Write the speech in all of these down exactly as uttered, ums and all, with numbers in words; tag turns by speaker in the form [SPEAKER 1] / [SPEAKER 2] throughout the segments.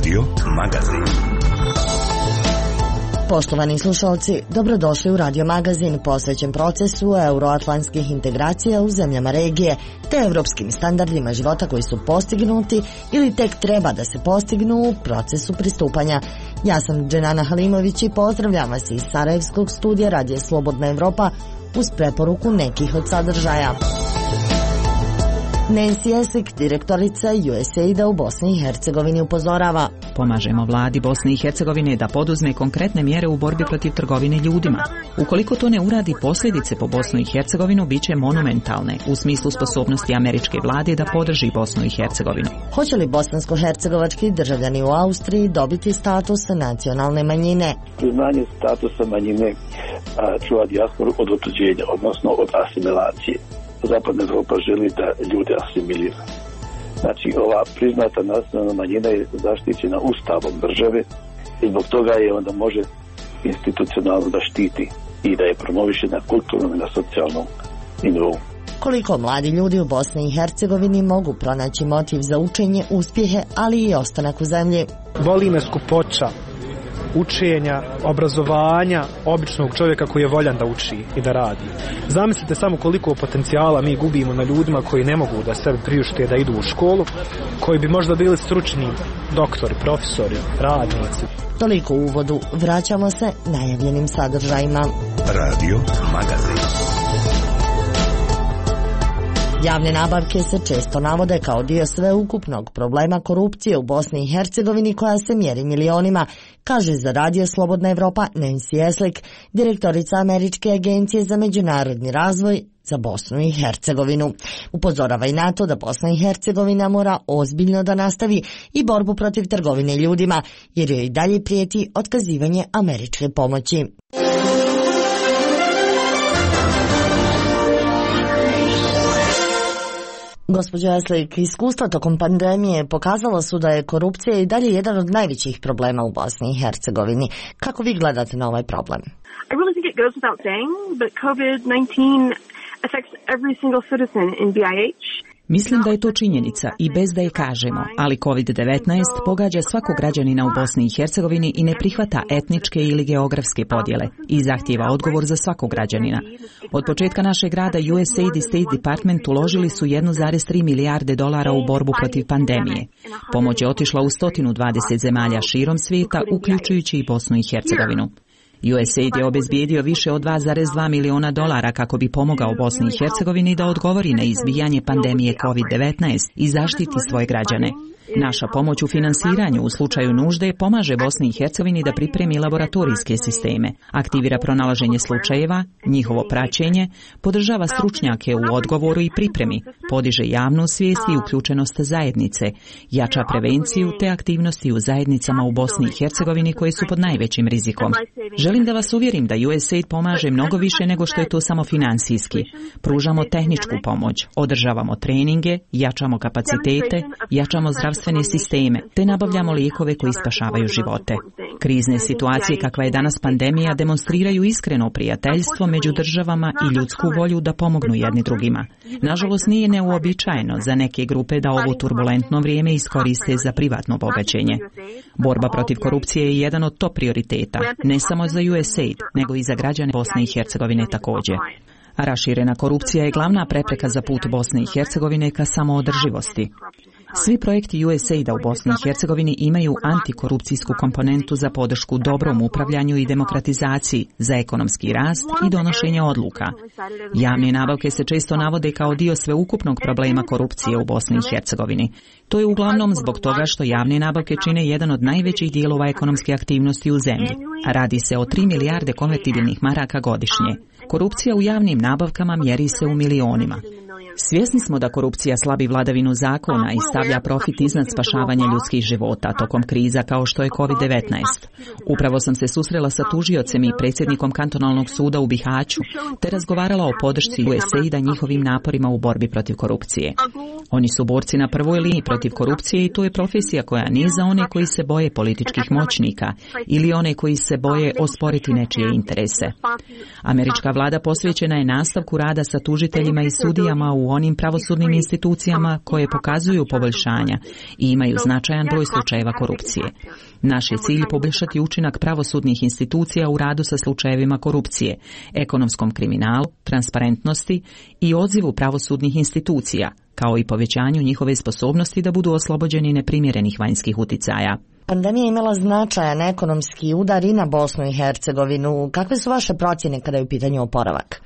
[SPEAKER 1] Radio Magazin.
[SPEAKER 2] Poštovani slušalci, dobrodošli u Radio Magazin posvećen procesu euroatlantskih integracija u zemljama regije te evropskim standardima života koji su postignuti ili tek treba da se postignu u procesu pristupanja. Ja sam Dženana Halimović i pozdravljam vas iz Sarajevskog studija Radija Slobodna Evropa uz preporuku nekih od sadržaja. Nancy Eslik, direktorica U S A I D-a u Bosni i Hercegovini, upozorava:
[SPEAKER 3] Pomažemo vladi Bosne i Hercegovine da poduzme konkretne mjere u borbi protiv trgovine ljudima. Ukoliko to ne uradi, posljedice po Bosnu i Hercegovinu bit će monumentalne u smislu sposobnosti američke vlade da podrži Bosnu i Hercegovinu.
[SPEAKER 2] Hoće li bosansko-hercegovački državljani u Austriji dobiti status nacionalne manjine?
[SPEAKER 4] Priznanje statusa manjine čuva dijasporu od otuđenja, odnosno od asimilacije. Zapadna Evropa želi da ljude asimilira. Znači, ova priznata nacionalna manjina je zaštićena ustavom države i zbog toga je onda može institucionalno da štiti i da je promoviše na kulturnom i na socijalnom nivou.
[SPEAKER 2] Koliko mladi ljudi u Bosni i Hercegovini mogu pronaći motiv za učenje, uspjehe, ali i ostanak u zemlji?
[SPEAKER 5] Voli me skupoća učenja, obrazovanja običnog čovjeka koji je voljan da uči i da radi. Zamislite samo koliko potencijala mi gubimo na ljudima koji ne mogu da sebi priušte da idu u školu, koji bi možda bili stručni doktori, profesori, radnici.
[SPEAKER 2] Toliko u uvodu, vraćamo se najavljenim sadržajima.
[SPEAKER 1] Radio Magazin.
[SPEAKER 2] Javne nabavke se često navode kao dio sveukupnog problema korupcije u Bosni i Hercegovini koja se mjeri milionima, kaže za Radio Slobodna Evropa Nancy Eslik, direktorica Američke agencije za međunarodni razvoj za Bosnu i Hercegovinu. Upozorava i na to da Bosna i Hercegovina mora ozbiljno da nastavi i borbu protiv trgovine ljudima, jer joj i dalje prijeti otkazivanje američke pomoći. Gospođo Eslik, iskustva tokom pandemije pokazala su da je korupcija i dalje jedan od najvećih problema u Bosni i Hercegovini. Kako vi gledate na ovaj problem?
[SPEAKER 6] I really think it goes without saying, but COVID nineteen affects every single citizen in B I H.
[SPEAKER 3] Mislim da je to činjenica i bez da je kažemo, ali kovid devetnaest pogađa svakog građanina u Bosni i Hercegovini i ne prihvata etničke ili geografske podjele i zahtijeva odgovor za svakog građanina. Od početka našeg rada U S A I D i State Department uložili su jednu zarez tri milijarde dolara u borbu protiv pandemije. Pomoć je otišla u sto dvadeset zemalja širom svijeta, uključujući i Bosnu i Hercegovinu. U S A I D je obezbijedio više od dva zarez dva miliona dolara kako bi pomogao Bosni i Hercegovini da odgovori na izbijanje pandemije kovid devetnaest i zaštiti svoje građane. Naša pomoć u finansiranju u slučaju nužde pomaže Bosni i Hercegovini da pripremi laboratorijske sisteme, aktivira pronalaženje slučajeva, njihovo praćenje, podržava stručnjake u odgovoru i pripremi, podiže javnu svijest i uključenost zajednice, jača prevenciju te aktivnosti u zajednicama u Bosni i Hercegovini koje su pod najvećim rizikom. Želim da vas uvjerim da U S A I D pomaže mnogo više nego što je to samo financijski. Pružamo tehničku pomoć, održavamo treninge, jačamo kapacitete, jačamo zdravstvene sisteme, te nabavljamo lijekove koji spašavaju živote. Krizne situacije kakva je danas pandemija demonstriraju iskreno prijateljstvo među državama i ljudsku volju da pomognu jedni drugima. Nažalost, nije neuobičajeno za neke grupe da ovo turbulentno vrijeme iskoriste za privatno bogaćenje. Borba protiv korupcije je jedan od top prioriteta, ne samo za U S A I D, nego i za građane Bosne i Hercegovine također. Raširena korupcija je glavna prepreka za put Bosne i Hercegovine ka samoodrživosti. Svi projekti U S A I D-a u Bosni i Hercegovini imaju antikorupcijsku komponentu za podršku dobrom upravljanju i demokratizaciji, za ekonomski rast i donošenje odluka. Javne nabavke se često navode kao dio sveukupnog problema korupcije u Bosni i Hercegovini. To je uglavnom zbog toga što javne nabavke čine jedan od najvećih dijelova ekonomske aktivnosti u zemlji. Radi se o tri milijarde konvertibilnih maraka godišnje. Korupcija u javnim nabavkama mjeri se u milionima. Svjesni smo da korupcija slabi vladavinu zakona i stavlja profit iznad spašavanja ljudskih života tokom kriza kao što je kovid devetnaest. Upravo sam se susrela sa tužiocem i predsjednikom kantonalnog suda u Bihaću, te razgovarala o podršci U S A I D-a njihovim naporima u borbi protiv korupcije. Oni su borci na prvoj liniji protiv korupcije i to je profesija koja nije za one koji se boje političkih moćnika ili one koji se boje osporiti nečije interese. Američka vlada posvećena je nastavku rada sa tužiteljima i sudijama u onim pravosudnim institucijama koje pokazuju poboljšanja i imaju značajan broj slučajeva korupcije. Naš je cilj poboljšati učinak pravosudnih institucija u radu sa slučajevima korupcije, ekonomskom kriminalu, transparentnosti i odzivu pravosudnih institucija, kao i povećanju njihove sposobnosti da budu oslobođeni neprimjerenih vanjskih uticaja.
[SPEAKER 2] Pandemija je imala značajan ekonomski udar i na Bosnu i Hercegovinu. Kakve su vaše procjene kada je u pitanju oporavak?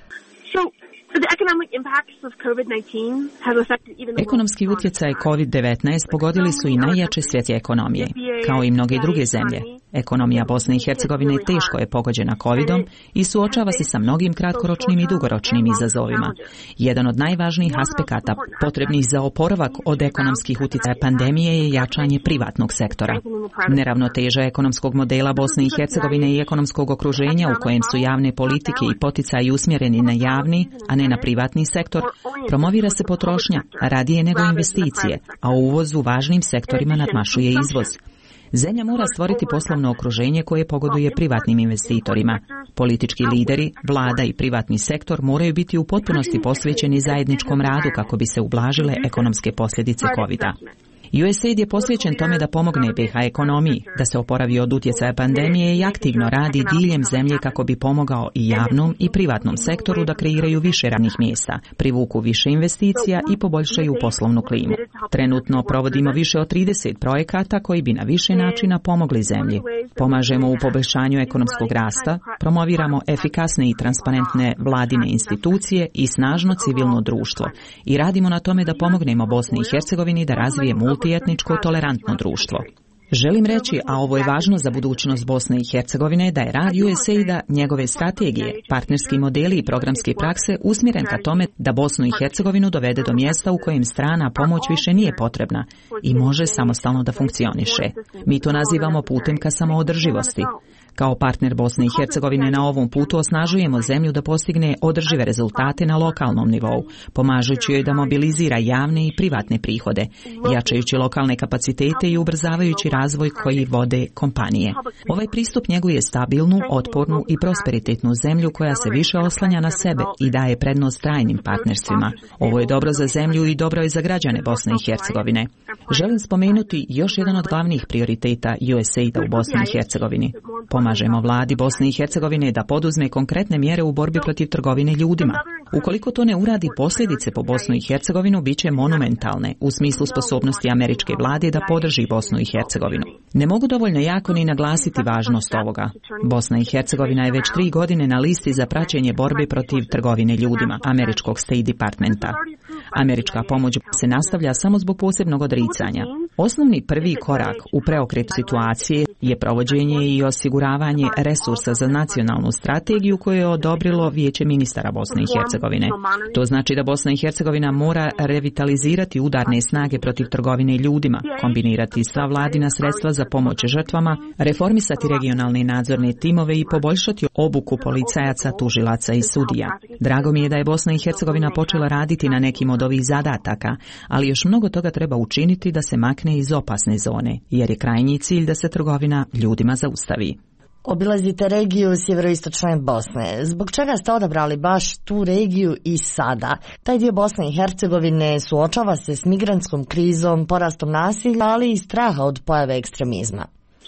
[SPEAKER 3] Ekonomski utjecaj kovid devetnaest pogodili su i najjače svjetske ekonomije, kao i mnoge druge zemlje. Ekonomija Bosne i Hercegovine teško je pogođena covidom i suočava se sa mnogim kratkoročnim i dugoročnim izazovima. Jedan od najvažnijih aspekata potrebnih za oporavak od ekonomskih utjecaja pandemije je jačanje privatnog sektora. Neravnoteža ekonomskog modela Bosne i Hercegovine i ekonomskog okruženja u kojem su javne politike i poticaji usmjereni na javni, a ne na privatni sektor, promovira se potrošnja radije nego investicije, a uvoz u važnim sektorima nadmašuje izvoz. Zemlja mora stvoriti poslovno okruženje koje pogoduje privatnim investitorima. Politički lideri, vlada i privatni sektor moraju biti u potpunosti posvećeni zajedničkom radu kako bi se ublažile ekonomske posljedice covida. U S A I D je posvećen tome da pomogne B H ekonomiji, da se oporavi od utjecaja pandemije i aktivno radi diljem zemlje kako bi pomogao i javnom i privatnom sektoru da kreiraju više radnih mjesta, privuku više investicija i poboljšaju poslovnu klimu. Trenutno provodimo više od trideset projekata koji bi na više načina pomogli zemlji. Pomažemo u poboljšanju ekonomskog rasta, promoviramo efikasne i transparentne vladine institucije i snažno civilno društvo i radimo na tome da pomognemo Bosni i Hercegovini da razvije multietničko tolerantno društvo. Želim reći, a ovo je važno za budućnost Bosne i Hercegovine, da je rad U S A I D-a, njegove strategije, partnerski modeli i programske prakse usmjeren ka tome da Bosnu i Hercegovinu dovede do mjesta u kojem strana pomoć više nije potrebna i može samostalno da funkcioniše. Mi to nazivamo putem ka samoodrživosti. Kao partner Bosne i Hercegovine na ovom putu osnažujemo zemlju da postigne održive rezultate na lokalnom nivou, pomažući joj da mobilizira javne i privatne prihode, jačajući lokalne kapacitete i ubrzavajući razvoj koji vode kompanije. Ovaj pristup njeguje stabilnu, otpornu i prosperitetnu zemlju koja se više oslanja na sebe i daje prednost trajnim partnerstvima. Ovo je dobro za zemlju i dobro je za građane Bosne i Hercegovine. Želim spomenuti još jedan od glavnih prioriteta U S A I D-a u Bosni i Hercegovini. Pomažemo vladi Bosne i Hercegovine da poduzme konkretne mjere u borbi protiv trgovine ljudima. Ukoliko to ne uradi, posljedice po Bosnu i Hercegovinu bit će monumentalne u smislu sposobnosti američke vlade da podrži Bosnu i Hercegovinu. Ne mogu dovoljno jako ni naglasiti važnost ovoga. Bosna i Hercegovina je već tri godine na listi za praćenje borbe protiv trgovine ljudima američkog State Departmenta. Američka pomoć se nastavlja samo zbog posebnog odricanja. Osnovni prvi korak u preokretu situacije je provođenje i osiguravanje resursa za nacionalnu strategiju koju je odobrilo Vijeće ministara Bosne i Hercegovine. To znači da Bosna i Hercegovina mora revitalizirati udarne snage protiv trgovine ljudima, kombinirati sva vladina sredstva za pomoć žrtvama, reformisati regionalne nadzorne timove i poboljšati obuku policajaca, tužilaca i sudija. Drago mi je da je Bosna i Hercegovina počela raditi na nekim od ovih zadataka, ali još mnogo toga treba učiniti da se makne iz opasne zone, jer je krajnji cilj da se trgovina ljudima zaustavi.
[SPEAKER 2] Obilazite regiju sjeveroistočne Bosne. Zbog čega ste odabrali baš tu regiju i sada? Taj dio Bosne i Hercegovine suočava se s migrantskom krizom, porastom nasilja, ali i straha od pojave ekstremizma.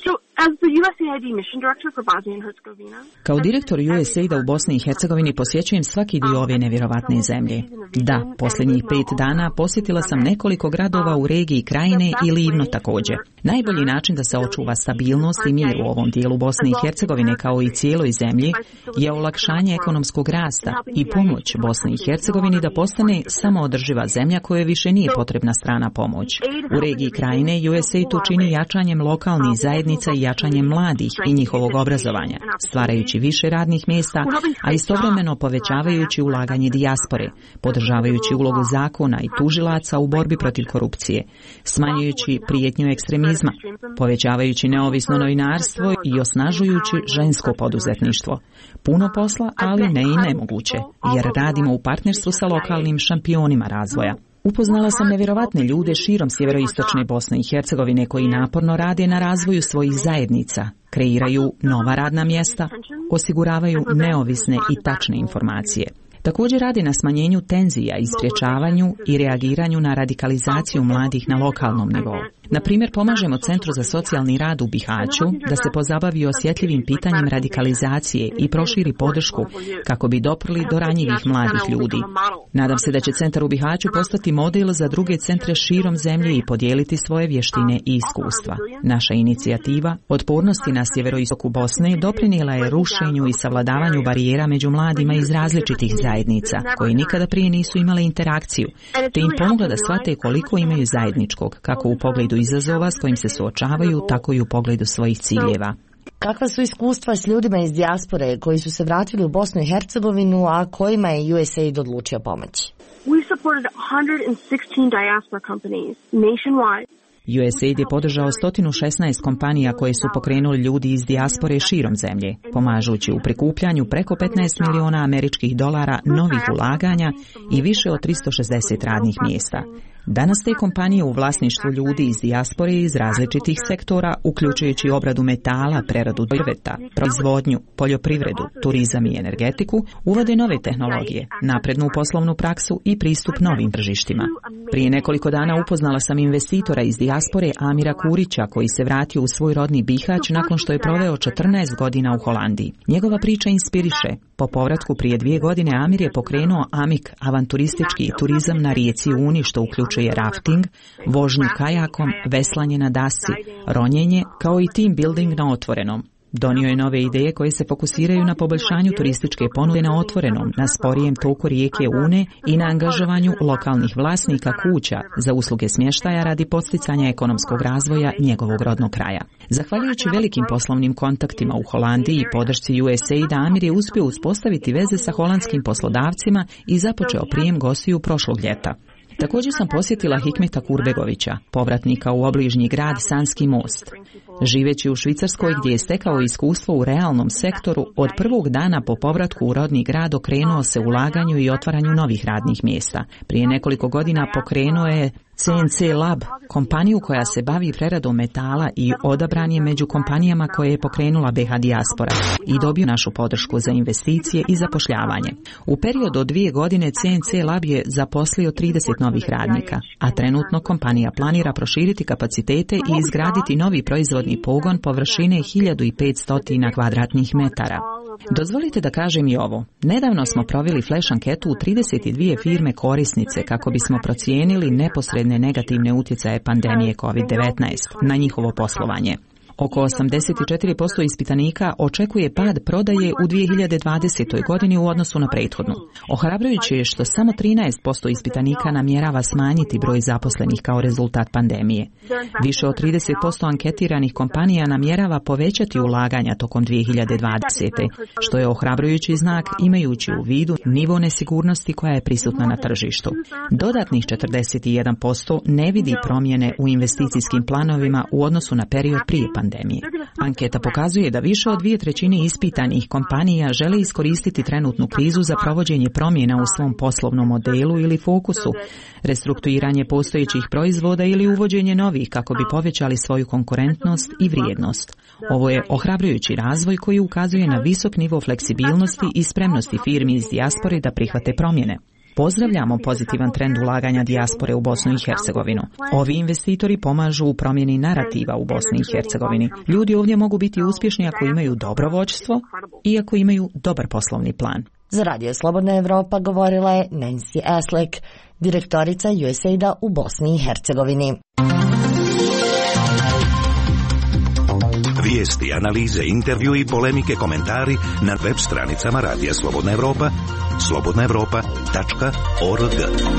[SPEAKER 3] Kao direktor U S A I D-a u Bosni i Hercegovini posjećujem svaki dio ove nevjerovatne zemlje. Da, posljednjih pet dana posjetila sam nekoliko gradova u regiji Krajine i Livno također. Najbolji način da se očuva stabilnost i mir u ovom dijelu Bosne i Hercegovine kao i cijeloj zemlji je olakšanje ekonomskog rasta i pomoć Bosni i Hercegovini da postane samoodrživa zemlja kojoj više nije potrebna strana pomoć. U regiji Krajine U S A I D to čini jačanjem lokalnih zajednica i jačanjem mladih i njihovog obrazovanja, stvarajući više radnih mjesta, a istovremeno povećavajući ulaganje dijaspore, podržavajući ulogu zakona i tužilaca u borbi protiv korupcije, smanjujući prijetnju ekstremizma, povećavajući neovisno novinarstvo i osnažujući žensko poduzetništvo. Puno posla, ali ne i nemoguće, jer radimo u partnerstvu sa lokalnim šampionima razvoja. Upoznala sam nevjerovatne ljude širom sjeveroistočne Bosne i Hercegovine koji naporno rade na razvoju svojih zajednica, kreiraju nova radna mjesta, osiguravaju neovisne i tačne informacije. Također radi na smanjenju tenzija i sprječavanju i reagiranju na radikalizaciju mladih na lokalnom nivou. Na primjer, pomažemo Centru za socijalni rad u Bihaću da se pozabavi osjetljivim pitanjem radikalizacije i proširi podršku kako bi doprli do ranjivih mladih ljudi. Nadam se da će Centar u Bihaću postati model za druge centre širom zemlje i podijeliti svoje vještine i iskustva. Naša inicijativa Otpornosti na sjeveroistoku Bosne doprinijela je rušenju i savladavanju barijera među mladima iz različitih zajednica koji nikada prije nisu imale interakciju, te im pomogla da shvate koliko imaju zajedničkog, kako u pogledu izazova s kojim se suočavaju, tako i u pogledu svojih ciljeva.
[SPEAKER 2] Kakva su iskustva s ljudima iz dijaspore koji su se vratili u Bosnu i Hercegovinu, a kojima je U S A I D odlučio pomoći?
[SPEAKER 6] We supported one hundred sixteen diaspora companies nationwide.
[SPEAKER 3] U S A I D je podržao sto šesnaest kompanija koje su pokrenuli ljudi iz dijaspore širom zemlje, pomažući u prikupljanju preko petnaest miliona američkih dolara novih ulaganja i više od tristo šezdeset radnih mjesta. Danas te kompanije u vlasništvu ljudi iz dijaspore iz različitih sektora, uključujući obradu metala, preradu drveta, proizvodnju, poljoprivredu, turizam i energetiku, uvode nove tehnologije, naprednu poslovnu praksu i pristup novim tržištima. Prije nekoliko dana upoznala sam investitora iz dijaspore Amira Kurića koji se vratio u svoj rodni Bihać nakon što je proveo četrnaest godina u Holandiji. Njegova priča inspiriše. Po povratku prije dvije godine Amir je pokrenuo Amik, avanturistički turizam na rijeci Uni, što uključuje rafting, vožnju kajakom, veslanje na dasci, ronjenje, kao i team building na otvorenom. Donio je nove ideje koje se fokusiraju na poboljšanju turističke ponude na otvorenom, na sporijem toku rijeke Une i na angažovanju lokalnih vlasnika kuća za usluge smještaja radi podsticanja ekonomskog razvoja njegovog rodnog kraja. Zahvaljujući velikim poslovnim kontaktima u Holandiji i podršci U S A I D, Amir je uspio uspostaviti veze sa holandskim poslodavcima i započeo prijem gostiju prošlog ljeta. Također sam posjetila Hikmeta Kurbegovića, povratnika u obližnji grad Sanski Most. Živeći u Švicarskoj gdje je stekao iskustvo u realnom sektoru, od prvog dana po povratku u rodni grad okrenuo se ulaganju i otvaranju novih radnih mjesta. Prije nekoliko godina pokrenuo je C N C Lab, kompaniju koja se bavi preradom metala i odabran je među kompanijama koje je pokrenula B H Dijaspora i dobio našu podršku za investicije i zapošljavanje. U periodu od dvije godine C N C Lab je zaposlio trideset novih radnika, a trenutno kompanija planira proširiti kapacitete i izgraditi novi proizvodni pogon površine hiljadu petsto kvadratnih metara. Dozvolite da kažem i ovo. Nedavno smo proveli flash anketu u trideset dvije firme korisnice kako bismo procijenili neposredne negativne utjecaje pandemije kovid devetnaest na njihovo poslovanje. Oko osamdeset četiri posto ispitanika očekuje pad prodaje u dvije hiljade dvadesetoj godini u odnosu na prethodnu. Ohrabrujuće je što samo trinaest posto ispitanika namjerava smanjiti broj zaposlenih kao rezultat pandemije. Više od trideset posto anketiranih kompanija namjerava povećati ulaganja tokom dvije hiljade dvadesete. što je ohrabrujući znak imajući u vidu nivo nesigurnosti koja je prisutna na tržištu. Dodatnih četrdeset jedan posto ne vidi promjene u investicijskim planovima u odnosu na period prije pandemije. Anketa pokazuje da više od dvije trećine ispitanih kompanija žele iskoristiti trenutnu krizu za provođenje promjena u svom poslovnom modelu ili fokusu, restrukturiranje postojećih proizvoda ili uvođenje novih kako bi povećali svoju konkurentnost i vrijednost. Ovo je ohrabrujući razvoj koji ukazuje na visok nivo fleksibilnosti i spremnosti firmi iz dijaspore da prihvate promjene. Pozdravljamo pozitivan trend ulaganja dijaspore u Bosnu i Hercegovinu. Ovi investitori pomažu u promjeni narativa u Bosni i Hercegovini. Ljudi ovdje mogu biti uspješni ako imaju dobro vođstvo i ako imaju dobar poslovni plan.
[SPEAKER 2] Za Radio Slobodna Evropa govorila je Nancy Aslek, direktorica U S A I D-a u Bosni i Hercegovini.
[SPEAKER 1] Vijesti, analize, intervju i polemike, komentari na web stranicama Radija Slobodna Evropa, slobodna evropa tačka org.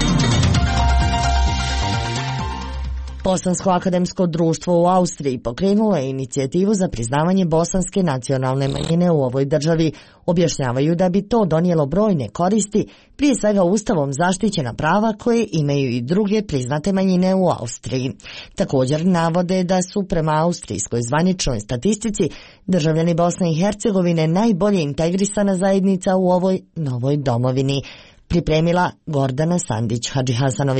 [SPEAKER 2] Bosansko akademsko društvo u Austriji pokrenulo je inicijativu za priznavanje bosanske nacionalne manjine u ovoj državi. Objašnjavaju da bi to donijelo brojne koristi, prije svega ustavom zaštićena prava koje imaju i druge priznate manjine u Austriji. Također navode da su prema austrijskoj zvaničnoj statistici državljani Bosne i Hercegovine najbolje integrisana zajednica u ovoj novoj domovini. Pripremila Gordana Sandić-Hadžihasanović.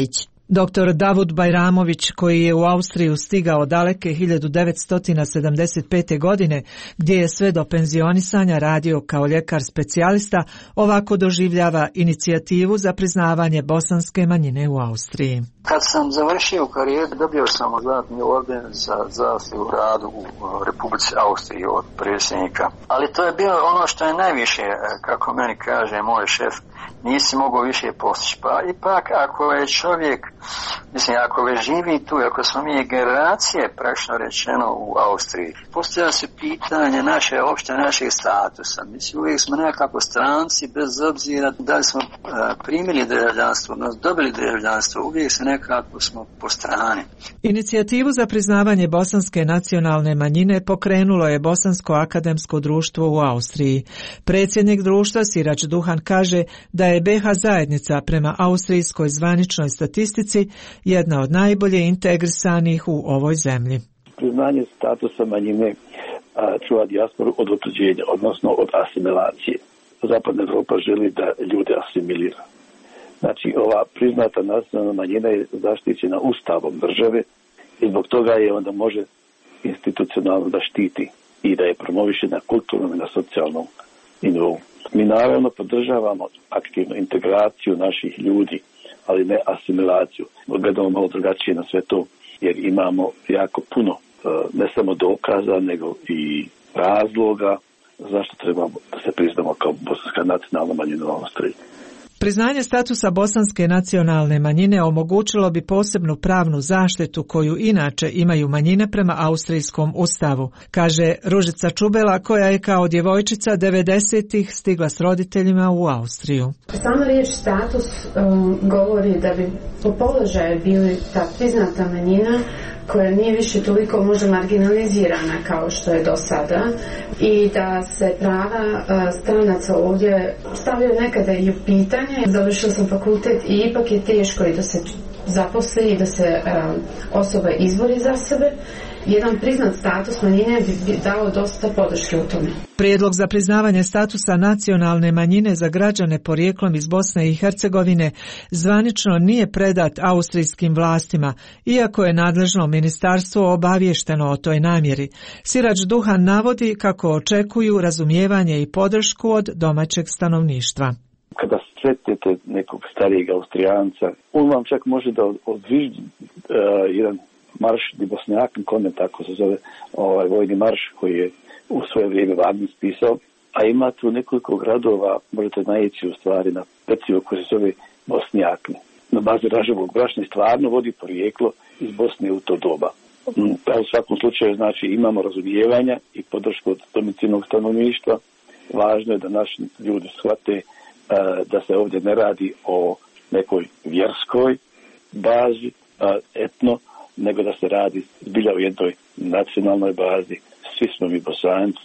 [SPEAKER 7] doktor Davud Bajramović, koji je u Austriju stigao daleke hiljadu devetsto sedamdeset pete. godine, gdje je sve do penzionisanja radio kao ljekar specijalista, ovako doživljava inicijativu za priznavanje bosanske manjine u Austriji.
[SPEAKER 8] Kad sam završio karijeru, dobio sam zlatni orden za zaslugu u radu u Republici Austriji od predsjednika. Ali to je bilo ono što je najviše, kako meni kaže moj šef, nisi mogao više postići. Pa ipak ako je čovjek, mislim ako već živi tu, ako smo mi generacije praktično rečeno u Austriji, postavlja se pitanje naše opšte, našeg statusa. Mislim uvijek smo nekako stranci bez obzira da li smo uh, primili državljanstvo, odnosno dobili državljanstvo, uvijek se nekako smo po strani.
[SPEAKER 7] Inicijativu za priznavanje bosanske nacionalne manjine pokrenulo je Bosansko akademsko društvo u Austriji. Predsjednik društva Sirač Duhan kaže da je be ha zajednica prema austrijskoj zvaničnoj statistici jedna od najbolje integrisanih u ovoj zemlji.
[SPEAKER 4] Priznanje statusa manjine a, čuva dijasporu od otuđenja, odnosno od asimilacije. Zapadna Evropa želi da ljude asimilira. Znači, ova priznata nacionalna manjina je zaštićena ustavom države i zbog toga je onda može institucionalno da štiti i da je promoviše na kulturnom i na socijalnom nivou. Mi naravno podržavamo aktivnu integraciju naših ljudi, ali ne asimilaciju. Gledamo malo drugačije na sve to, jer imamo jako puno ne samo dokaza, nego i razloga zašto trebamo da se priznamo kao bosanska nacionalna manjina u Austriji.
[SPEAKER 7] Priznanje statusa bosanske nacionalne manjine omogućilo bi posebnu pravnu zaštitu koju inače imaju manjine prema austrijskom ustavu, kaže Ružica Čubela, koja je kao djevojčica devedesetih stigla s roditeljima u Austriju.
[SPEAKER 9] Sama riječ status um, govori da bi po položaju bili ta priznata manjina koja nije više toliko možda marginalizirana kao što je do sada i da se prava uh, stranaca ovdje stavljaju nekada i u pitanje. Završila sam fakultet i ipak je teško i da se zaposli i da se um, osoba izbori za sebe. Jedan priznat status manjine bi dao dosta podrške u tome.
[SPEAKER 7] Prijedlog za priznavanje statusa nacionalne manjine za građane porijeklom iz Bosne i Hercegovine zvanično nije predat austrijskim vlastima, iako je nadležno ministarstvo obaviješteno o toj namjeri. Sirač Duhan navodi kako očekuju razumijevanje i podršku od domaćeg stanovništva.
[SPEAKER 4] Kada sretnete nekog starijeg Austrijanca, on vam čak može da odviždi uh, jedan marš di Bosnjakan konvent, tako se zove ovaj vojni marš koji je u svoje vrijeme Wagner spisao, a ima tu nekoliko gradova, možete naići u stvari na pecivo koje se zove Bosnjakni. Na bazi ražavog brašna stvarno vodi porijeklo iz Bosne u to doba. Pa u svakom slučaju znači imamo razumijevanja i podršku od domicilnog stanovništva. Važno je da naši ljudi shvate uh, da se ovdje ne radi o nekoj vjerskoj bazi, uh, etno, nego da se radi zbilja u jednoj nacionalnoj bazi. Svi smo mi Bosanci,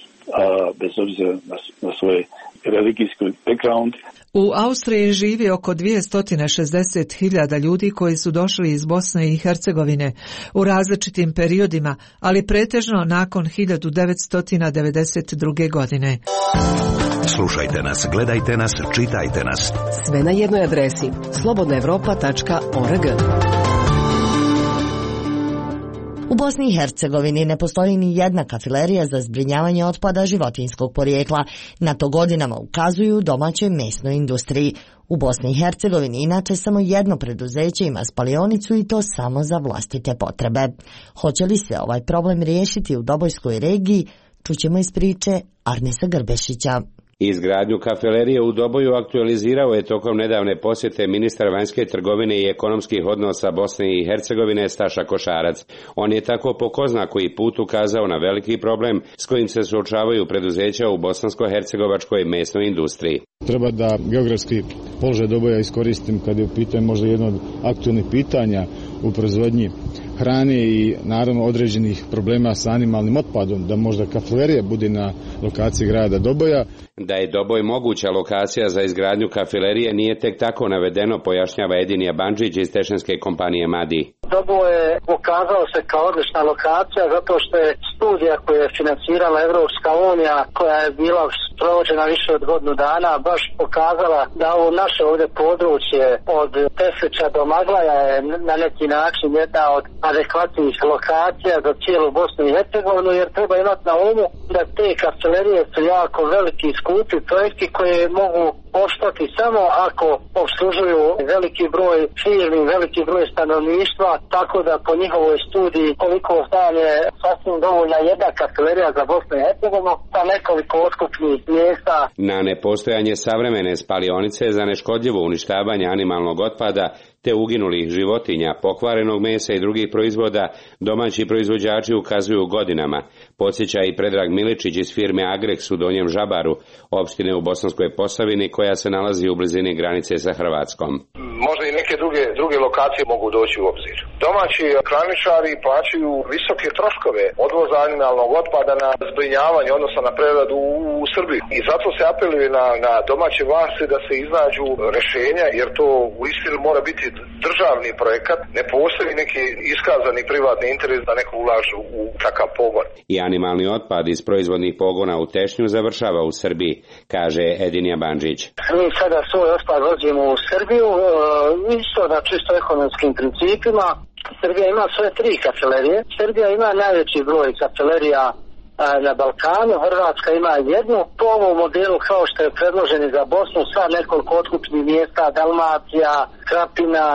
[SPEAKER 4] a, bez obzira na, na svoje religijski background.
[SPEAKER 7] U Austriji živi oko dvjesto šezdeset hiljada ljudi koji su došli iz Bosne i Hercegovine u različitim periodima, ali pretežno nakon hiljadu devetsto devedeset druge. godine.
[SPEAKER 1] Slušajte nas, gledajte nas, čitajte nas.
[SPEAKER 10] Sve na jednoj adresi slobodna evropa tačka org.
[SPEAKER 2] U Bosni i Hercegovini ne postoji ni jedna kafilerija za zbrinjavanje otpada životinjskog porijekla. Na to godinama ukazuju domaćoj mesnoj industriji. U Bosni i Hercegovini inače samo jedno preduzeće ima spalionicu i to samo za vlastite potrebe. Hoće li se ovaj problem riješiti u Dobojskoj regiji? Čućemo iz priče Arnesa Grbešića.
[SPEAKER 11] Izgradnju kafilerije u Doboju aktualizirao je tokom nedavne posjete ministar vanjske trgovine i ekonomskih odnosa Bosne i Hercegovine Staša Košarac. On je tako po ko zna koji put ukazao na veliki problem s kojim se suočavaju preduzeća u bosansko-hercegovačkoj mesnoj industriji.
[SPEAKER 12] Treba da geografski položaj Doboja iskoristim kad je u pitanju možda jedno od aktualnih pitanja u proizvodnji hrane i naravno određenih problema sa animalnim otpadom, da možda kafilerija bude na lokaciji grada Doboja.
[SPEAKER 11] Da je Doboj moguća lokacija za izgradnju kafilerije nije tek tako navedeno, pojašnjava Edinija Bandžić iz tešenske kompanije Madi.
[SPEAKER 13] Dobo je pokazao se kao odlična lokacija zato što je studija koju je financirala Evropska unija, koja je bila provođena više od godinu dana, baš pokazala da ovo naše ovdje područje od Teslića do Maglaja je na neki način jedna od adekvatnih lokacija za cijelu Bosnu i Hercegovinu, jer treba imati na umu da te kafilerije su jako veliki i skupi projekti koje mogu opstati samo ako opslužuju veliki broj firmi, veliki broj stanovništva, tako da po njihovoj studiji koliko znam je sasvim dovoljna jedna kafilerija za Bosnu i Hercegovinu sa nekoliko otkupnih mjesta.
[SPEAKER 11] Na nepostojanje savremene spalionice za neškodljivo uništavanje animalnog otpada te uginulih životinja, pokvarenog mesa i drugih proizvoda, domaći proizvođači ukazuju godinama. Podsjeća i Predrag Miličić iz firme Agrex u Donjem Žabaru, opštine u Bosanskoj Posavini, koja se nalazi u blizini granice sa Hrvatskom.
[SPEAKER 14] Možda i neke druge, druge lokacije mogu doći u obzir. Domaći klaničari plaćaju visoke troškove odvoza animalnog otpada na zbrinjavanje, odnosno na preradu u, u Srbiji. I zato se apeluje na, na domaće vlasti da se iznađu rešenja, jer to u istinu mora biti državni projekat, ne postoji neki iskazani privatni interes da neko ulaže u takav pogon.
[SPEAKER 11] I animalni otpad iz proizvodnih pogona u Tešnju završava u Srbiji, kaže Edinja Bandžić.
[SPEAKER 13] Mi sada svoj otpad vozimo u Srbiju, isto na čisto ekonomskim principima. Srbija ima svoje tri kafilerije. Srbija ima najveći broj kafilerija na Balkanu, Hrvatska ima jednu. Po ovom modelu kao što je predloženi za Bosnu, sa nekoliko otkupnih mjesta, Dalmacija, Krapina,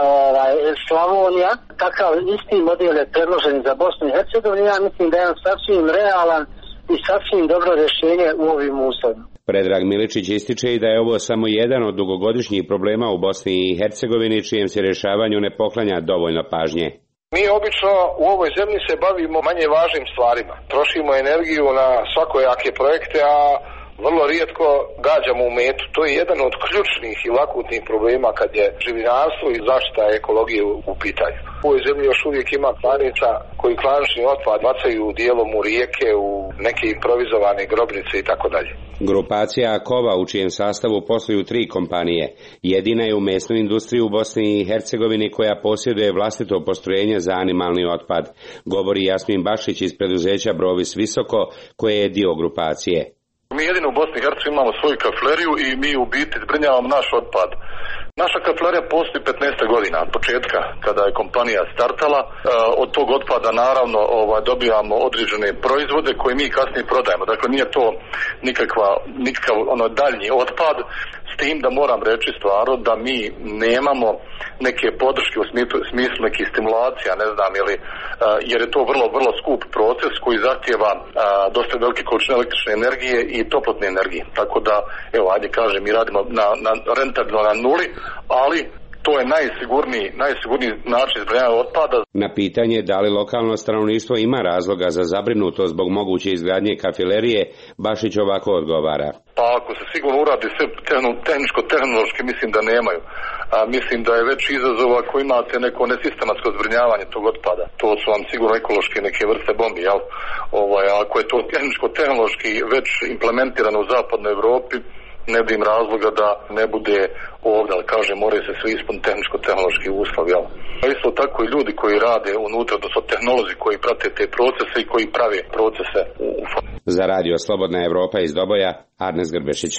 [SPEAKER 13] Slavonija. Takav isti model je predložen za Bosnu i Hercegovinu. Ja mislim da je on sasvim realan i sasvim dobro rješenje u ovim uslovima.
[SPEAKER 11] Predrag Miličić ističe i da je ovo samo jedan od dugogodišnjih problema u Bosni i Hercegovini, čijem se rješavanju ne poklanja dovoljno pažnje.
[SPEAKER 14] Mi obično u ovoj zemlji se bavimo manje važnim stvarima. Trošimo energiju na svakojake projekte, a vrlo rijetko gađamo u metu. To je jedan od ključnih i akutnih problema kad je živinarstvo i zaštita ekologije u pitanju. U ovoj zemlji još uvijek ima klanica koji klanični otpad bacaju dijelom u rijeke, u neke improvizovane grobnice i tako dalje.
[SPEAKER 11] Grupacija Akova, u čijem sastavu posluju tri kompanije, jedina je u mesnoj industriji u Bosni i Hercegovini koja posjeduje vlastito postrojenje za animalni otpad, govori Jasmin Bašić iz preduzeća Brovis Visoko, koje je dio grupacije.
[SPEAKER 15] Mi jedino u Bosni i Hercegovini imamo svoju kafileriju i mi u biti zbrinjavamo naš otpad. Naša kafilerija postoji petnaest godina od početka kada je kompanija startala. Od tog otpada naravno ovaj, dobijamo određene proizvode koje mi kasnije prodajemo. Dakle, nije to nikakva, nikakav ono daljnji otpad, s tim da moram reći stvarno da mi nemamo neke podrške u smislu, smislu nekih stimulacija, ne znam, ili, jer je to vrlo, vrlo skup proces koji zahtjeva dosta velike količine električne energije i toplotne energije. Tako da, evo, ajde kažem, mi radimo na, na rentabilno na nuli, ali to je najsigurniji, najsigurniji način zbrinjavanja otpada.
[SPEAKER 11] Na pitanje da li lokalno stanovništvo ima razloga za zabrinutost zbog moguće izgradnje kafilerije, Bašić ovako odgovara.
[SPEAKER 15] Pa ako se sigurno uradi sve tehničko-tehnološki, mislim da nemaju. A mislim da je već izazov ako imate neko nesistematsko zbrinjavanje tog otpada. To su vam sigurno ekološke neke vrste bombi, jel? Ovaj, ako je to tehničko-tehnološki već implementirano u zapadnoj Europi, ne vidim razloga da ne bude ovdje, ali kaže, moraju se svi ispuniti tehničko-tehnološki uslov, jel? A isto tako i ljudi koji rade unutra, to su tehnolozi koji prate te procese i koji prave procese u, u...
[SPEAKER 11] Za radio Slobodna Evropa iz Doboja, Arnes Grbešić.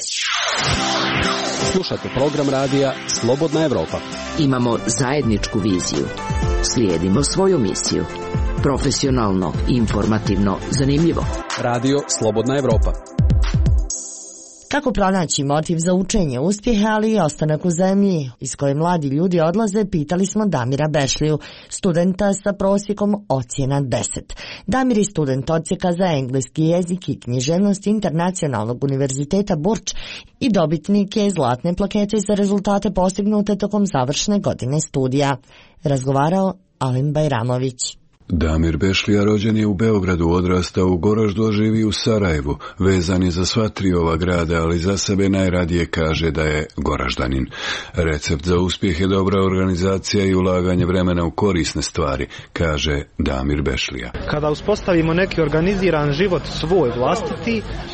[SPEAKER 10] Slušate program radija Slobodna Evropa. Imamo zajedničku viziju. Slijedimo svoju misiju. Profesionalno, informativno, zanimljivo. Radio Slobodna Evropa.
[SPEAKER 2] Kako pronaći motiv za učenje, uspjehe, ali i ostanak u zemlji iz koje mladi ljudi odlaze, pitali smo Damira Bešliju, studenta sa prosjekom ocjena deset. Damir je student odsjeka za engleski jezik i književnost Internacionalnog univerziteta Burč i dobitnik je zlatne plakete za rezultate postignute tokom završne godine studija. Razgovarao Alen Bajramović.
[SPEAKER 16] Damir Bešlija rođen je u Beogradu, odrastao u Goraždu, a živi u Sarajevu. Vezan je za sva tri ova grada, ali za sebe najradije kaže da je Goraždanin. Recept za uspjeh je dobra organizacija i ulaganje vremena u korisne stvari, kaže Damir Bešlija.
[SPEAKER 5] Kada uspostavimo neki organiziran život svoj vlastiti,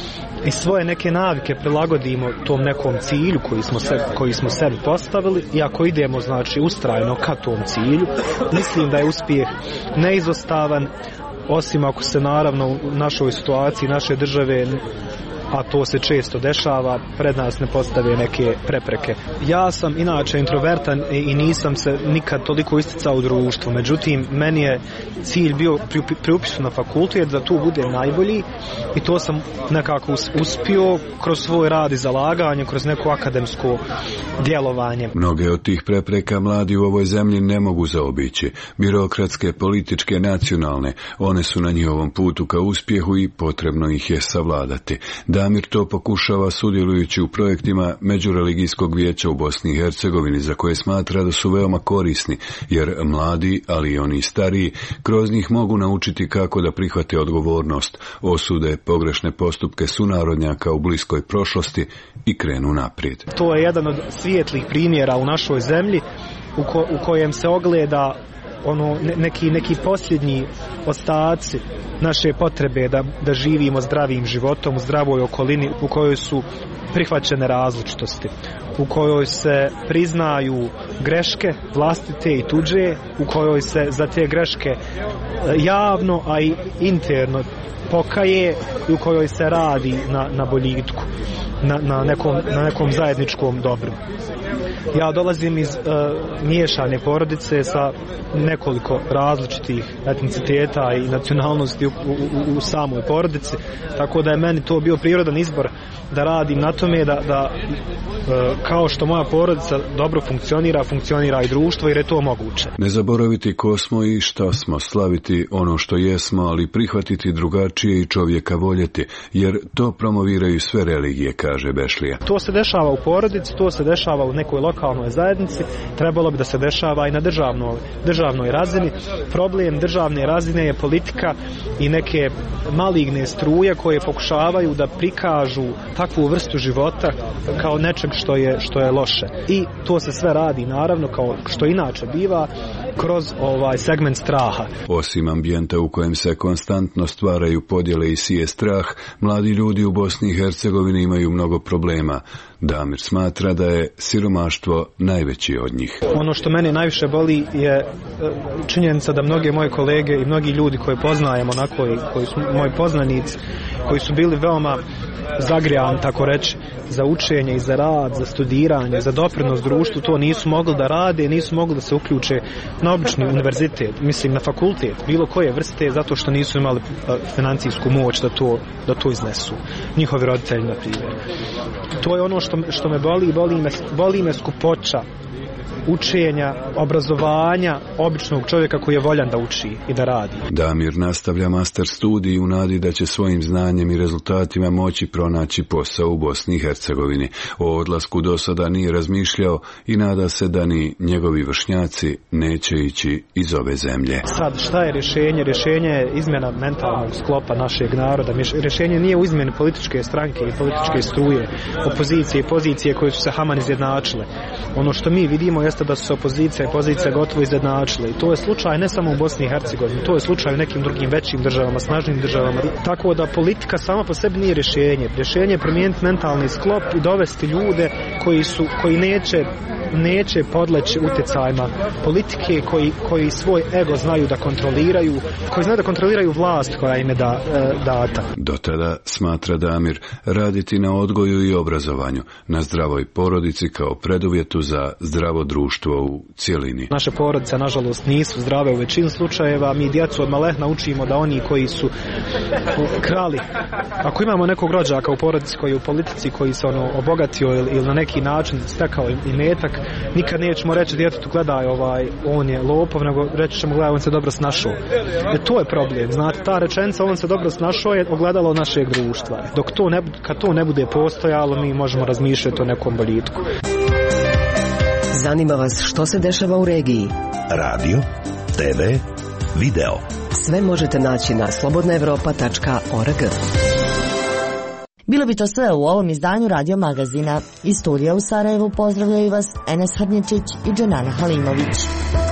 [SPEAKER 5] i svoje neke navike prilagodimo tom nekom cilju koji smo sebi, koji smo sebi postavili, i ako idemo znači ustrajno ka tom cilju, mislim da je uspjeh neizostavan, osim ako se naravno u našoj situaciji naše države, a to se često dešava, pred nas ne postave neke prepreke. Ja sam inače introvertan i nisam se nikad toliko isticao u društvu, međutim meni je cilj bio pri, pri upisu na fakultet da tu bude najbolji, i to sam nekako uspio kroz svoj rad i zalaganje, kroz neko akademsko djelovanje.
[SPEAKER 16] Mnoge od tih prepreka mladi u ovoj zemlji ne mogu zaobići. Birokratske, političke, nacionalne, one su na njihovom putu ka uspjehu i potrebno ih je savladati. Damir to pokušava sudjelujući u projektima Međureligijskog vijeća u Bosni i Hercegovini, za koje smatra da su veoma korisni, jer mladi, ali i oni stariji, kroz njih mogu naučiti kako da prihvate odgovornost, osude pogrešne postupke sunarodnjaka u bliskoj prošlosti i krenu naprijed.
[SPEAKER 5] To je jedan od svijetlih primjera u našoj zemlji u, ko, u kojem se ogleda ono neki, neki posljednji ostaci naše potrebe da, da živimo zdravim životom u zdravoj okolini u kojoj su prihvaćene različitosti, u kojoj se priznaju greške vlastite i tuđe, u kojoj se za te greške javno, a i interno pokaje, i u kojoj se radi na, na boljitku, na, na, nekom, na nekom zajedničkom dobru. Ja dolazim iz uh, miješane porodice sa nekoliko različitih etniciteta i nacionalnosti u, u, u samoj porodici, tako da je meni to bio prirodan izbor da radim na tome da, da uh, kao što moja porodica dobro funkcionira, funkcionira i društvo, jer je to moguće.
[SPEAKER 16] Ne zaboraviti ko smo i šta smo, slaviti ono što jesmo, ali prihvatiti drugačije i čovjeka voljeti, jer to promoviraju sve religije, kaže Bešlija.
[SPEAKER 5] To se dešava u porodici, to se dešava u nekoj lokalnoj zajednici, trebalo bi da se dešava i na državnoj, državnoj razini. Problem državne razine je politika i neke maligne struje koje pokušavaju da prikažu takvu vrstu života kao nečeg što je, što je loše. I to se sve radi naravno, kao što inače biva, kroz ovaj segment straha.
[SPEAKER 16] Osim ambijenta u kojem se konstantno stvaraju podjele i sije strah, mladi ljudi u Bosni i Hercegovini imaju mnogo problema. Damir smatra da je siromaštvo najveći od njih.
[SPEAKER 5] Ono što mene najviše boli je činjenica da mnoge moje kolege i mnogi ljudi koje poznajem, onako, koji su moji poznanici, koji su bili veoma zagrijani, tako reći, za učenje i za rad, za studiranje, za doprinos društvu, to nisu mogli da rade, nisu mogli da se uključe na obični univerzitet, mislim na fakultet, bilo koje vrste, zato što nisu imali financijsku moć da to, da to iznesu. Njihovi roditelji, na primjer. To je ono što, što me boli, boli me, boli me skupoća učenja, obrazovanja običnog čovjeka koji je voljan da uči i da radi.
[SPEAKER 16] Damir nastavlja master studij u nadi da će svojim znanjem i rezultatima moći pronaći posao u Bosni i Hercegovini. O odlasku do sada nije razmišljao i nada se da ni njegovi vršnjaci neće ići iz ove zemlje.
[SPEAKER 5] Sad, šta je rješenje? Rješenje je izmjena mentalnog sklopa našeg naroda. Rješenje nije u izmjeni političke stranke i političke struje, opozicije i pozicije koje su se haman izjednačile. Ono što mi vidimo jeste da su se opozicija i pozicija gotovo izjednačile. I to je slučaj ne samo u Bosni i Hercegovini, to je slučaj u nekim drugim većim državama, snažnim državama. Tako da politika sama po sebi nije rješenje. Rješenje je promijeniti mentalni sklop i dovesti ljude koji su, koji neće neće podleći utjecajima politike, koji, koji svoj ego znaju da kontroliraju, koji znaju da kontroliraju vlast koja im je da, data.
[SPEAKER 16] Do tada, smatra Damir, raditi na odgoju i obrazovanju, na zdravoj porodici kao preduvjetu za zdravo društvo u cjelini.
[SPEAKER 5] Naše porodice, nažalost, nisu zdrave u većini slučajeva. Mi djecu od malehna učimo da oni koji su krali, ako imamo nekog rođaka u porodici koji je u politici, koji se ono obogatio ili, ili na neki način stekao imetak, nikad nećemo reći djetetu gledaj, ovaj, on je lopov, nego reći ćemo gledaj, on se dobro snašao. E, to je problem, znate, ta rečenica on se dobro snašao je ogledalo našeg društva. Dok to ne, kad to ne bude postojalo, mi možemo razmišljati o nekom boljitku.
[SPEAKER 10] Zanima vas što se dešava u regiji?
[SPEAKER 1] Radio, te ve, video.
[SPEAKER 10] Sve možete naći na slobodna evropa tačka org.
[SPEAKER 2] Bilo bi to sve u ovom izdanju Radio Magazina. Iz studija u Sarajevu pozdravljaju vas Enes Hrnječić i Dženana Halimović.